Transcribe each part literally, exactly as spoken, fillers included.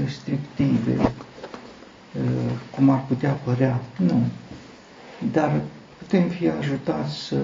restrictive, cum ar putea părea. Nu. Dar putem fi ajutați să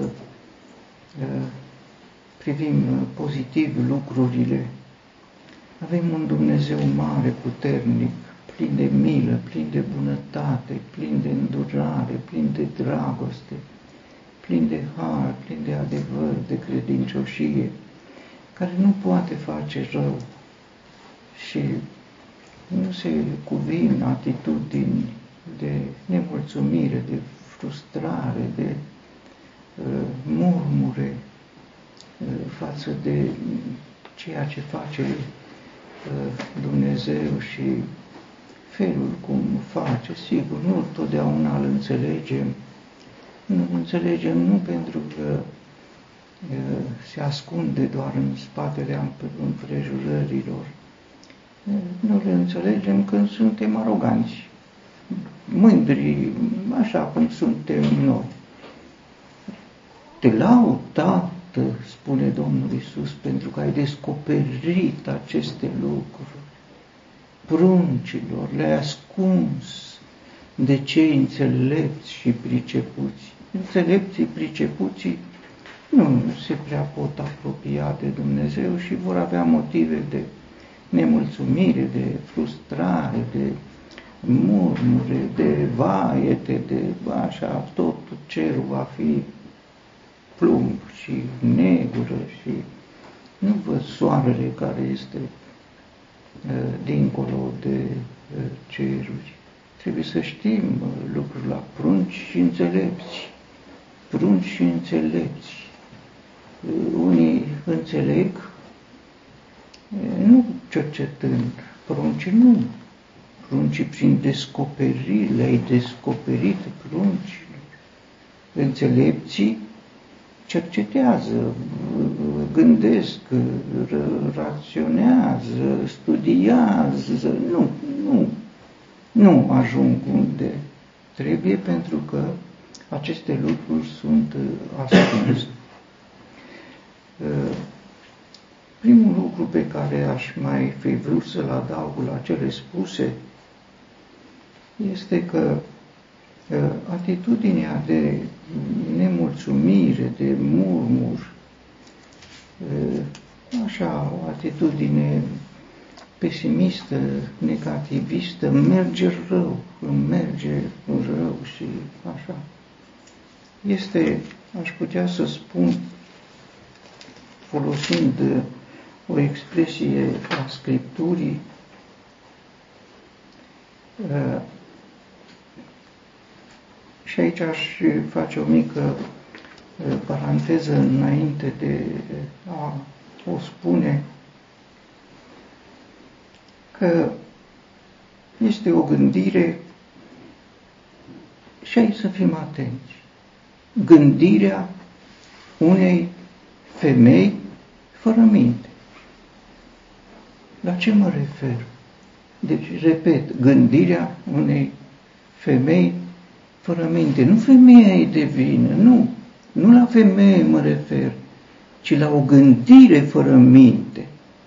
privim pozitiv lucrurile. Avem un Dumnezeu mare, puternic, plin de milă, plin de bunătate, plin de îndurare, plin de dragoste, plin de har, plin de adevăr, de credincioșie, care nu poate face rău și nu se cuvin atitudini de nemulțumire, de frustrare, de uh, murmure uh, față de ceea ce face uh, Dumnezeu și felul cum face. Sigur, nu totdeauna îl înțelegem. Nu înțelegem nu pentru că uh, se ascunde doar în spatele împrejurărilor. Nu le înțelegem când suntem aroganți, mândri, așa cum suntem noi. Te laud, Tată, spune Domnul Iisus, pentru că ai descoperit aceste lucruri pruncilor, le-ai ascuns de cei înțelepți și pricepuți. Înțelepții, pricepuții nu se prea pot apropia de Dumnezeu și vor avea motive de nemulțumire, de frustrare, de murmure, de vaete, de așa, tot cerul va fi plumb și negură și nu văd soarele care este uh, dincolo de uh, ceruri. Trebuie să știm uh, lucrul la prunci și înțelepți. Prunci și înțelepți. Uh, unii înțeleg nu cercetând pruncii, nu. Pruncii prin descoperiri, le-ai descoperit pruncilor. Înțelepții cercetează, gândesc, raționează, studiază, nu, nu, nu ajung unde trebuie pentru că aceste lucruri sunt ascunse. Primul lucru pe care aș mai fi vrut să-l adaug la cele spuse este că atitudinea de nemulțumire, de murmur, așa, o atitudine pesimistă, negativistă, merge rău, merge rău și așa. Este, aș putea să spun, folosind o expresie a Scripturii, și aici aș face o mică paranteză înainte de a o spune, că este o gândire și aici să fim atenți. Gândirea unei femei fără minte. La ce mă refer? Deci, repet, gândirea unei femei fără minte. Nu femeia e de vină, nu. Nu la femeie mă refer, ci la o gândire fără minte.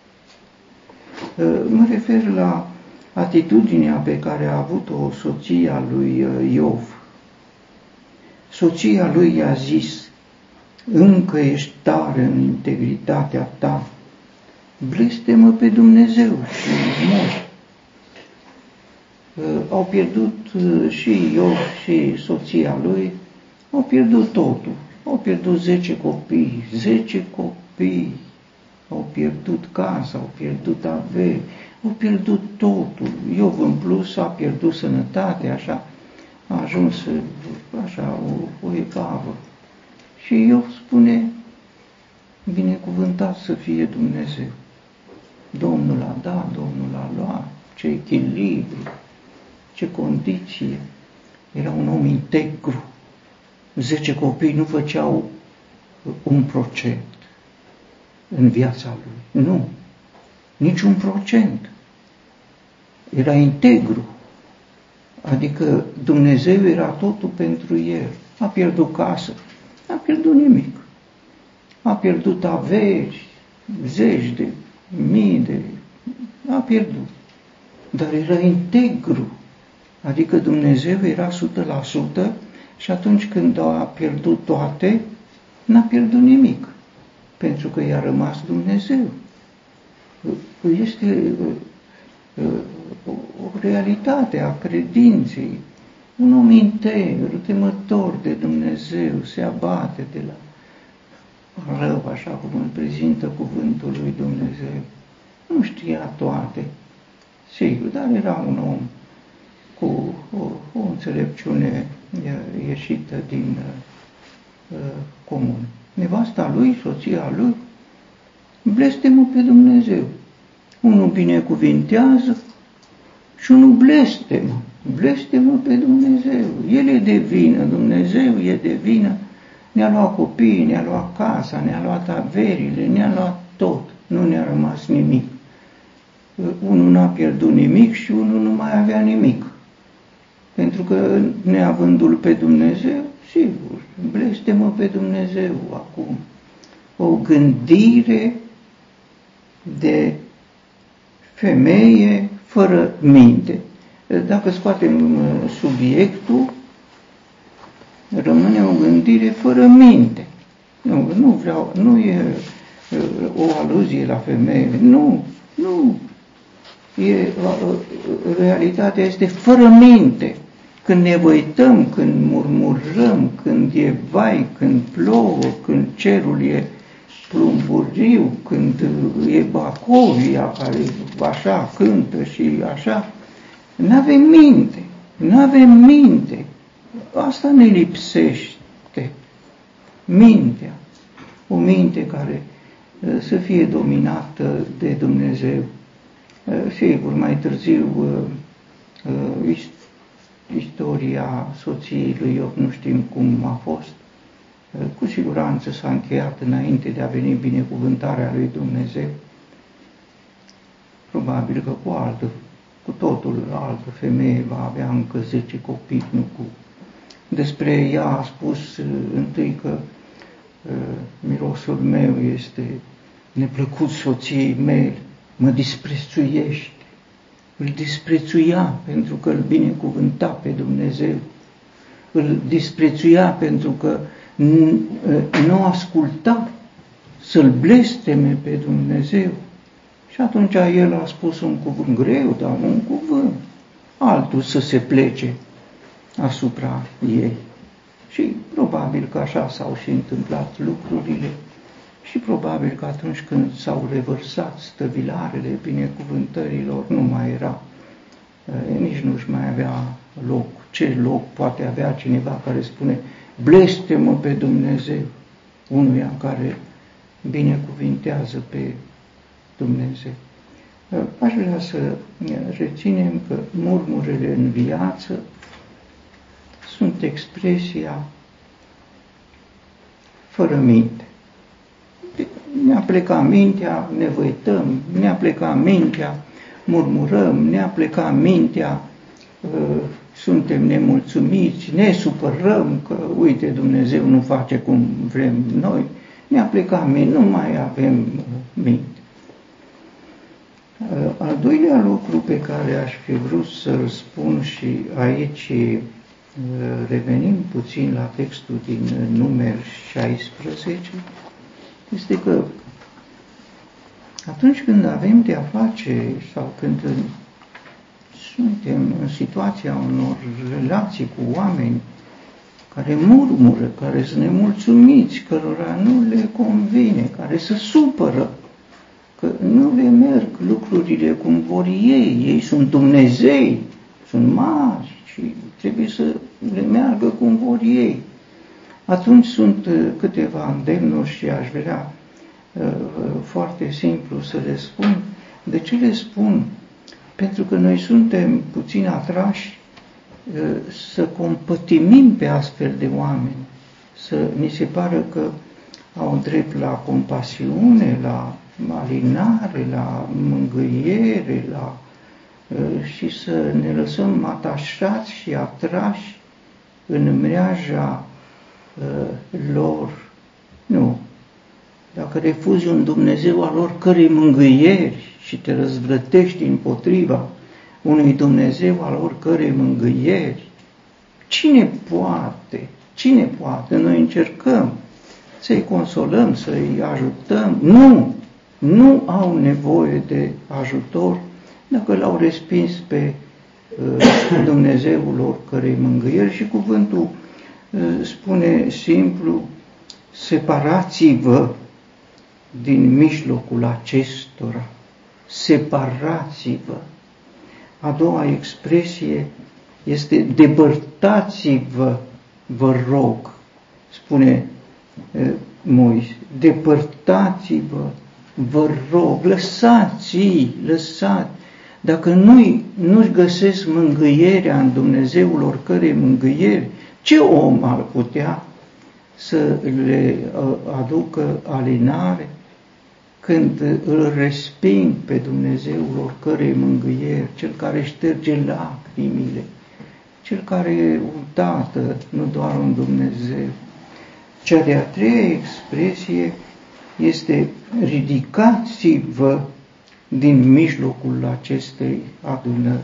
Mă refer la atitudinea pe care a avut-o soția lui Iov. Soția lui i-a zis: încă ești tare în integritatea ta, blestemă pe Dumnezeu și mori. Au pierdut și Iov și soția lui, au pierdut totul. Au pierdut zece copii, zece copii, au pierdut casa, au pierdut averi, au pierdut totul. Iov în plus a pierdut sănătatea, așa, a ajuns așa o, o epavă. Și Iov spune: binecuvântat să fie Dumnezeu. Domnul a dat, Domnul a luat, ce echilibru, ce condiție. Era un om integru. Zece copii nu făceau un procent în viața lui. Nu. Nici un procent. Era integru. Adică Dumnezeu era totul pentru el. A pierdut casă. N-a pierdut nimic. A pierdut averi, zeci de mii de... A pierdut. dar era integru. Adică Dumnezeu era o sută la sută și atunci când a pierdut toate, n-a pierdut nimic, pentru că i-a rămas Dumnezeu. Este o realitate a credinței. Un om integru, temător de Dumnezeu, se abate de la rău, așa cum îl prezintă cuvântul lui Dumnezeu. Nu știa toate, sigur, dar era un om cu o, o înțelepciune ieșită din uh, comun. Nevasta lui, soția lui, blestemă pe Dumnezeu. Unul binecuvintează și unul blestemă. Blestemă pe Dumnezeu. El e de vină, Dumnezeu e de vină. Ne-a luat copiii, ne-a luat casa, ne-a luat averile, ne-a luat tot. Nu ne-a rămas nimic. Unul n-a pierdut nimic și unul nu mai avea nimic. Pentru că neavându-L pe Dumnezeu, sigur, blestemă pe Dumnezeu acum. O gândire de femeie fără minte. Dacă scoatem subiectul, rămâne o gândire fără minte. Nu, nu vreau, nu e o aluzie la femeie, nu, nu. E, realitatea este fără minte. Când ne văităm, când murmurăm, când e vai, când plouă, când cerul e plumburiu, când e Bacovia care așa cântă și așa, n-avem minte, n-avem minte. Asta ne lipsește, mintea. O minte care să fie dominată de Dumnezeu. Sigur, mai târziu istoria soției lui Iov nu știm cum a fost. Cu siguranță s-a încheiat înainte de a veni binecuvântarea lui Dumnezeu. Probabil că cu altă, cu totul altă femeie va avea încă zece copii, nu cu. Despre ea a spus întâi că uh, mirosul meu este neplăcut soției mele, mă disprețuiește. Îl disprețuia pentru că îl binecuvânta pe Dumnezeu. Îl disprețuia pentru că nu asculta să-l blesteme pe Dumnezeu. Și atunci el a spus un cuvânt greu, dar un cuvânt, altul să se plece asupra ei. Și probabil că așa s-au și întâmplat lucrurile și probabil că atunci când s-au revărsat stăvilarele binecuvântărilor, nu mai era, nici nu-și mai avea loc. Ce loc poate avea cineva care spune blestemă pe Dumnezeu, unuia care binecuvintează pe Dumnezeu. Aș vrea să reținem că murmurile în viață sunt expresia fără minte. Ne-a plecat mintea, ne văităm, ne-a plecat mintea, murmurăm, ne-a plecat mintea, suntem nemulțumiți, ne supărăm că, uite, Dumnezeu nu face cum vrem noi, ne-a plecat mintea, nu mai avem minte. Al doilea lucru pe care aș fi vrut să-l spun și aici revenim puțin la textul din Numeri șaisprezece, este că atunci când avem de a face sau când suntem în situația unor relații cu oameni care murmură, care sunt nemulțumiți, cărora nu le convine, care se supără, că nu le merg lucrurile cum vor ei, ei sunt Dumnezei, sunt mari și trebuie să le meargă cum vor ei. Atunci sunt câteva îndemnuri și aș vrea foarte simplu să le spun. De ce le spun? Pentru că noi suntem puțin atrași să compătimim pe astfel de oameni, să ni se pară că au drept la compasiune, la alinare, la mângâiere, la, și să ne lăsăm atașați și atrași în mreaja lor. Nu. Dacă refuzi un Dumnezeu al oricărei mângâieri și te răzvrătești împotriva unui Dumnezeu al oricărei mângâieri? Cine poate? Cine poate? Noi încercăm să-i consolăm, să-i ajutăm. Nu! Nu au nevoie de ajutor dacă l-au respins pe uh, Dumnezeul oricărei mângâieri. Și cuvântul uh, spune simplu: separați-vă din mijlocul acestora. Separați-vă. A doua expresie este depărtați-vă, vă rog, spune uh, Moise. Depărtați-vă, vă rog, lăsați-i, lăsați. Dacă nu-i, nu-și găsesc mângâierea în Dumnezeul oricărei mângâieri, ce om ar putea să le aducă alinare când îl resping pe Dumnezeul oricărei mângâieri, cel care șterge lacrimile, cel care e un tată, nu doar un Dumnezeu. Cea de-a treia expresie este ridicați-vă din mijlocul acestei adunări.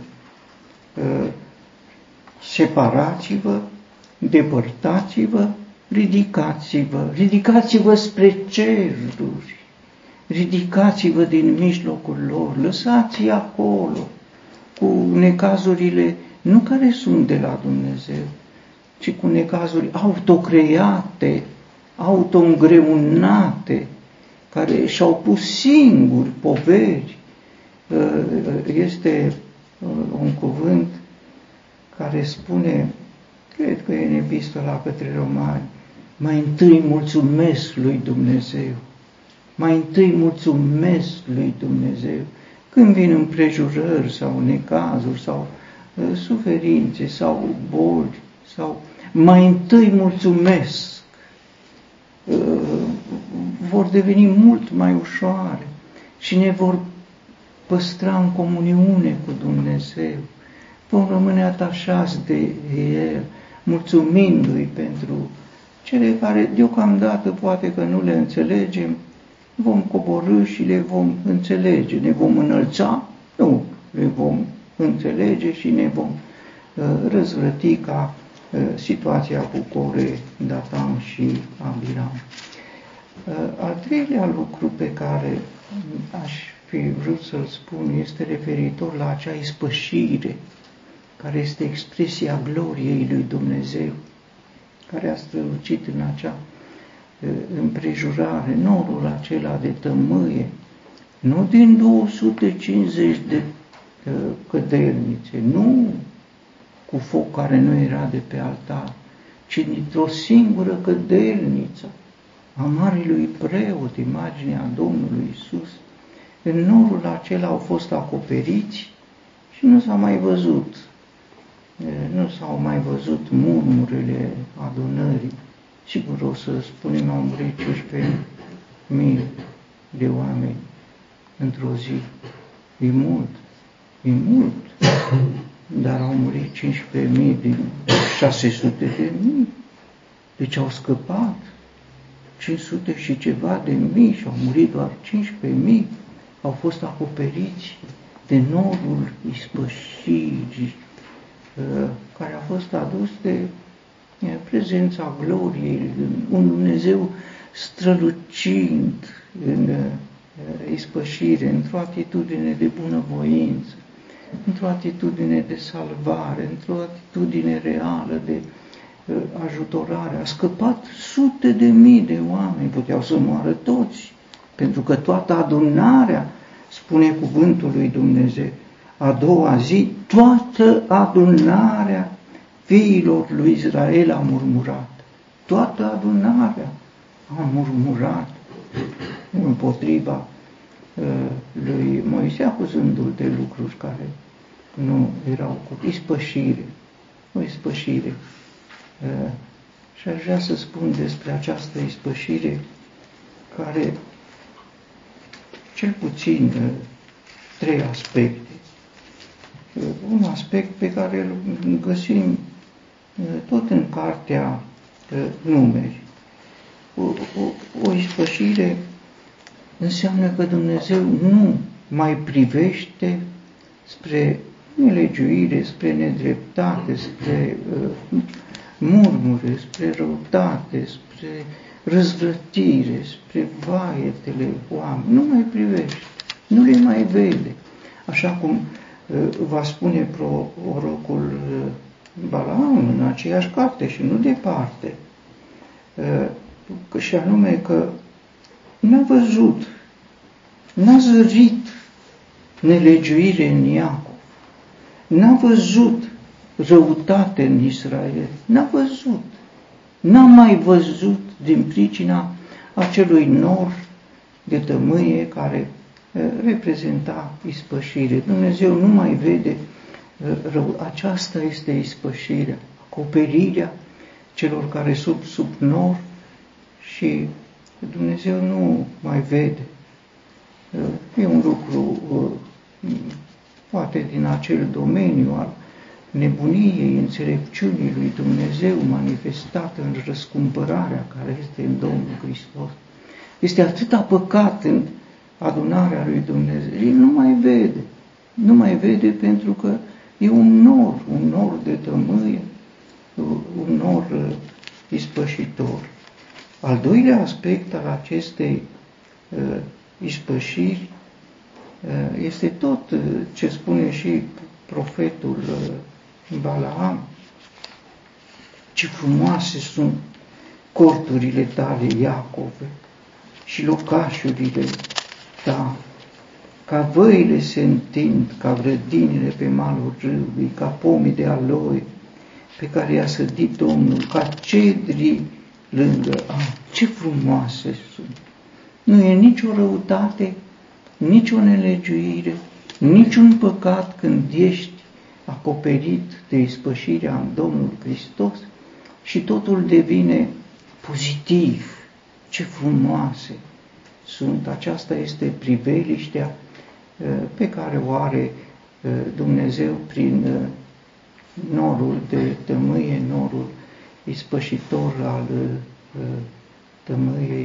Separați-vă, depărtați-vă, ridicați-vă, ridicați-vă spre ceruri, ridicați-vă din mijlocul lor, lăsați-i acolo cu necazurile, nu care sunt de la Dumnezeu, ci cu necazuri autocreate, auto-îngreunate, care și-au pus singuri poveri. Este un cuvânt care spune, cred că e în epistola către Romani, mai întâi mulțumesc lui Dumnezeu, mai întâi mulțumesc lui Dumnezeu. Când vin împrejurări sau necazuri sau uh, suferințe sau boli, sau mai întâi mulțumesc, uh, vor deveni mult mai ușoare și ne vor păstra în comuniune cu Dumnezeu. Vom rămâne atașați de El, mulțumindu-i pentru cele care deocamdată poate că nu le înțelegem, vom coborî și le vom înțelege. Ne vom înălța? Nu, le vom înțelege și ne vom uh, răzvrăti ca uh, situația cu Core, Datan și Abiram. Uh, al treilea lucru pe care aș fi vrut să-l spun este referitor la acea ispășire, care este expresia gloriei lui Dumnezeu, care a strălucit în acea împrejurare, norul acela de tămâie, nu din două sute cincizeci de cădelnițe, nu cu foc care nu era de pe altar, ci dintr-o singură cădelniță a Marelui Preot, imaginea Domnului Iisus. În norul acela au fost acoperiți și nu s-a mai văzut, nu s-au mai văzut murmurile adunării. Sigur, o să spunem, au murit cincisprezece mii de oameni într-o zi. E mult, e mult, dar au murit cincisprezece mii din șase sute de mii. Deci au scăpat cinci sute și ceva de mii și au murit doar cincisprezece mii. Au fost acoperiți de norul ispășirii, care a fost adus de prezența gloriei, un Dumnezeu strălucind în ispășire, într-o atitudine de bunăvoință, într-o atitudine de salvare, într-o atitudine reală de ajutorare. A scăpat sute de mii de oameni, puteau să moară toți, pentru că toată adunarea, spune cuvântul lui Dumnezeu, a doua zi, toată adunarea fiilor lui Israel a murmurat. Toată adunarea a murmurat împotriva uh, lui Moise, acuzându-l de lucruri care nu erau cu ispășire. O ispășire. Uh, și aș vrea să spun despre această ispășire care, cel puțin, uh, trei aspecte. Uh, un aspect pe care îl găsim tot în cartea Numeri. O, o, o ispășire înseamnă că Dumnezeu nu mai privește spre nelegiuire, spre nedreptate, spre uh, murmure, spre răutate, spre răzvrătire, spre vaietele oameni. Nu mai privește, nu le mai vede. Așa cum uh, va spune prorocul uh, Balaam în aceeași carte și nu departe, uh, și anume că n-a văzut, n-a zărit nelegiuire în Iacov, n-a văzut răutate în Israel, n-a văzut, n-a mai văzut din pricina acelui nor de tămâie care reprezenta ispășire. Dumnezeu nu mai vede rău. Aceasta este ispășirea, acoperirea celor care sunt sub nor și Dumnezeu nu mai vede. E un lucru poate din acel domeniu al nebuniei, înțelepciunii lui Dumnezeu manifestată în răscumpărarea care este în Domnul Hristos. Este atâta păcat în adunarea lui Dumnezeu. El nu mai vede. Nu mai vede pentru că e un nor, un nor de tămâie, un nor ispășitor. Al doilea aspect al acestei uh, ispășiri uh, este tot uh, ce spune și profetul uh, Balaam. Ce frumoase sunt corturile tale, Iacove, și locașurile tale. Ca văile se întind, ca grădinile pe malul râului, ca pomii de aloe pe care i-a sădit Domnul, ca cedrii lângă apă. Ce frumoase sunt! Nu e nicio răutate, nicio nelegiuire, niciun păcat când ești acoperit de ispășirea în Domnul Hristos și totul devine pozitiv. Ce frumoase sunt! Aceasta este priveliștea pe care o are Dumnezeu prin norul de tămâie, norul ispășitor al tămâiei,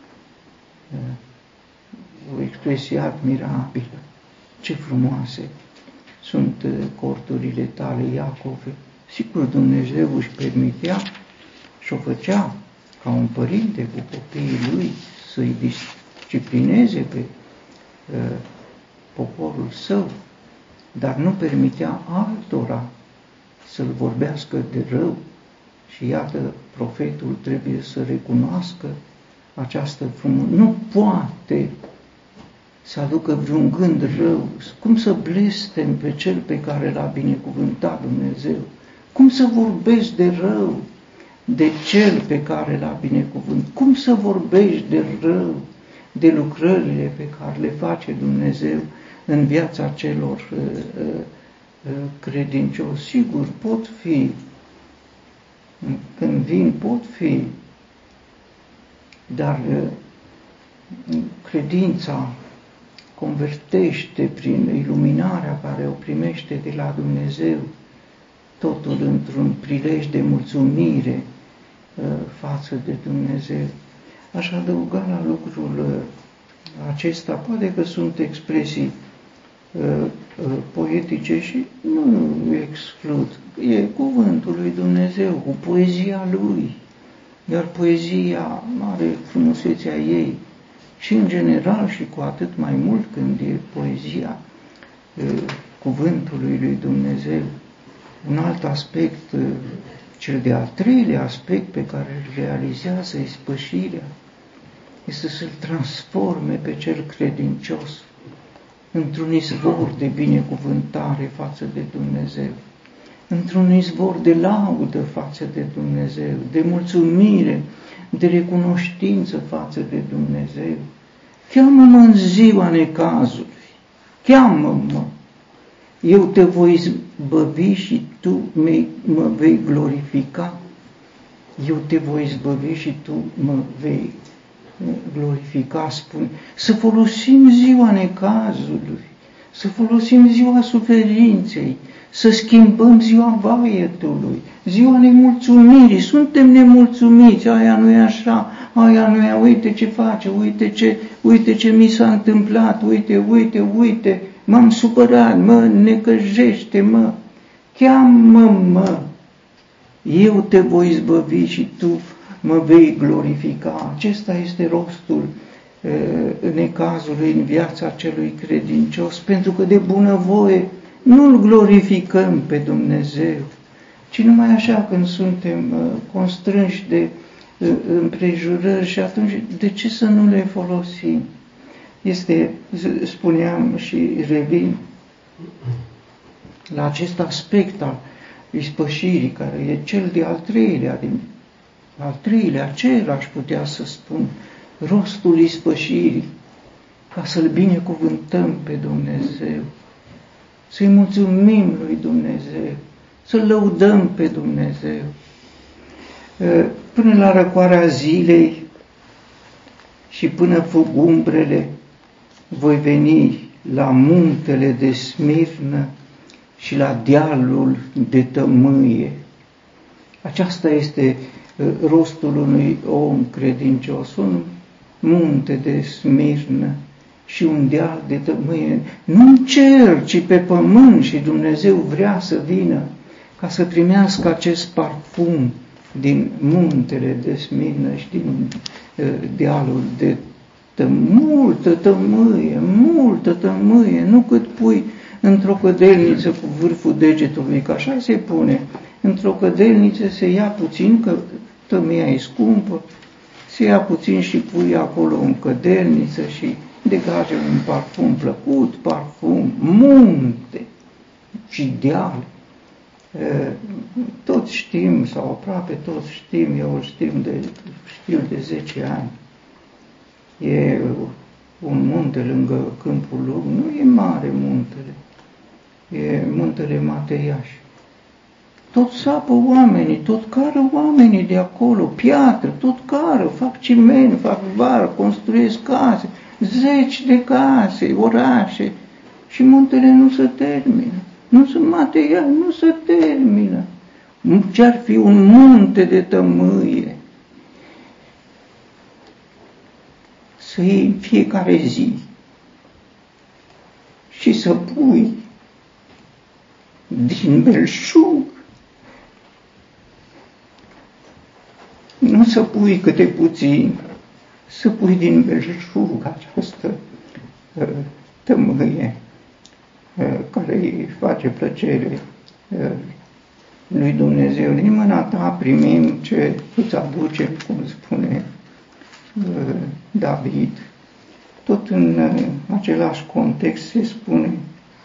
o expresie admirabilă. Ce frumoase sunt corturile tale, Iacove. Sigur, Dumnezeu își permitea și o făcea ca un părinte cu copiii lui să-i disciplineze pe uh, poporul său, dar nu permitea altora să-l vorbească de rău. Și iată, profetul trebuie să recunoască această frumusețe. Nu poate să aducă vreun gând rău. Cum să blestem pe cel pe care l-a binecuvântat Dumnezeu? Cum să vorbesc de rău de cel pe care l-a binecuvântat? Cum să vorbești de rău de lucrările pe care le face Dumnezeu în viața celor uh, uh, credincioși? Sigur, pot fi, când vin, pot fi, dar uh, credința convertește prin iluminarea care o primește de la Dumnezeu, totul într-un prilej de mulțumire uh, față de Dumnezeu. Aș adăuga la lucrul uh, acesta, poate că sunt expresii uh, uh, poetice și nu exclud. E cuvântul lui Dumnezeu, cu poezia lui, iar poezia are frumusețea ei. Și în general și cu atât mai mult când e poezia uh, cuvântului lui Dumnezeu. Un alt aspect, uh, cel de-al treilea aspect pe care îl realizează ispășirea, este să-l transforme pe cel credincios într-un izvor de binecuvântare față de Dumnezeu, într-un izvor de laudă față de Dumnezeu, de mulțumire, de recunoștință față de Dumnezeu. Cheamă-mă în ziua necazului, cheamă-mă, eu te voi izbăvi și tu mă vei glorifica, eu te voi izbăvi și tu mă vei glorifica, spune. Să folosim ziua necazului, să folosim ziua suferinței, să schimbăm ziua vaietului, ziua nemulțumirii. Suntem nemulțumiți, aia nu e așa, aia nu e, uite ce face, uite ce, uite ce mi s-a întâmplat, uite, uite, uite, m-am supărat, mă necăjește, mă, cheamă-mă, eu te voi izbăvi și tu mă vei glorifica. Acesta este rostul necazului în viața celui credincios, pentru că de bunăvoie nu-L glorificăm pe Dumnezeu, ci numai așa când suntem constrânși de împrejurări și atunci de ce să nu le folosim? Este, spuneam și revin la acest aspect al ispășirii, care e cel de-al treilea, din, al treilea, acela aș putea să spun, rostul ispășirii, ca să-L binecuvântăm pe Dumnezeu, să-i mulțumim lui Dumnezeu, să-L lăudăm pe Dumnezeu. Până la răcoarea zilei și până fug umbrele, voi veni la muntele de Smirnă și la dealul de tămâie. Aceasta este rostul unui om credincios, un munte de Smirnă și un deal de tămâie, nu în cer, ci pe pământ, și Dumnezeu vrea să vină ca să primească acest parfum din muntele de Smirnă și din uh, dealul de tămâie. Multă tămâie, multă tămâie, nu cât pui într-o cădelniță cu vârful degetului, că așa se pune. Într-o cădelniță se ia puțin, că tămâia e scumpă, se ia puțin și pui acolo în cădelniță și degajă un parfum plăcut, parfum, munte și deal. Toți știm, sau aproape toți știm, eu îl știu de, știu de zece ani, e un munte lângă Câmpul Lung, nu e mare muntele, e muntele Mateiaș. Tot sapă oamenii, tot cară oamenii de acolo, piatră, tot cară, fac ciment, fac var, construiesc case, zeci de case, orașe, și muntele nu se termină. Nu sunt materiale, nu se termină. Ce-ar fi un munte de tămâie? Să iei în fiecare zi și să pui din belșug, nu să pui câte puțin, să pui din belșug această uh, tămâie care îi face plăcere lui Dumnezeu. Din mâna ta primim ce îți aducem, cum spune David. Tot în același context se spune: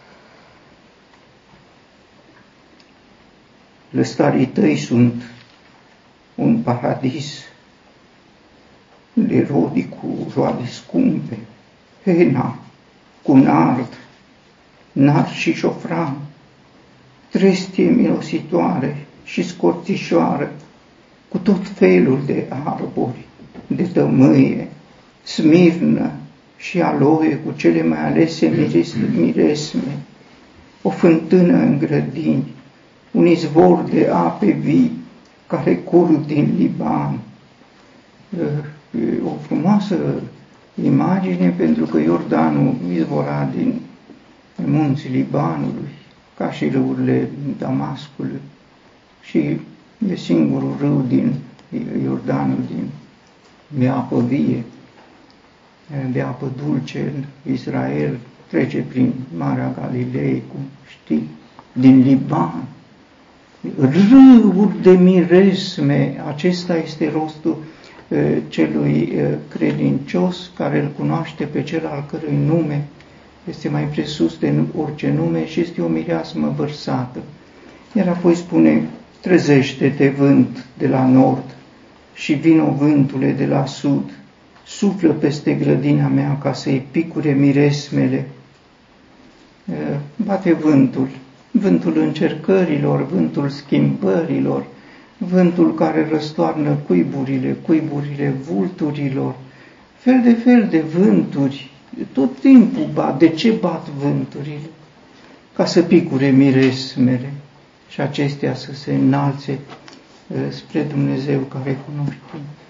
lăstarii tăi sunt un paradis de rodi cu roade scumpe, hena cu nard, nar și șofran, trestie mirositoare și scorțișoară, cu tot felul de arbori, de tămâie, smirnă și aloe cu cele mai alese miresme, o fântână în grădini, un izvor de ape vii care curg din Liban. O frumoasă imagine, pentru că Iordanul izvora din munții Libanului, ca și râurile Damascului, și e singurul râu din Iordanul din, de apă vie, de apă dulce în Israel, trece prin Marea Galilei, cum știi, din Liban. Râuri de miresme, acesta este rostul uh, celui uh, credincios care îl cunoaște pe cel al cărui nume este mai presus de orice nume și este o mireasmă vărsată. Iar apoi spune: trezește-te, vânt de la nord, și vino vântule de la sud, suflă peste grădina mea ca să-i picure miresmele. Bate vântul, vântul încercărilor, vântul schimbărilor, vântul care răstoarnă cuiburile, cuiburile vulturilor, fel de fel de vânturi. Tot timpul bat. De ce bat vânturile? Ca să picure miresmele și acestea să se înalțe spre Dumnezeu care cunoște.